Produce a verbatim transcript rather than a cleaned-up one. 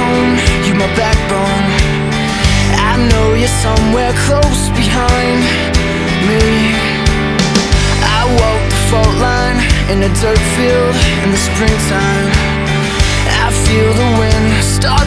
home, you my backbone. I know you're somewhere close behind me. I walk the fault line in a dirt field in the springtime. I feel the wind start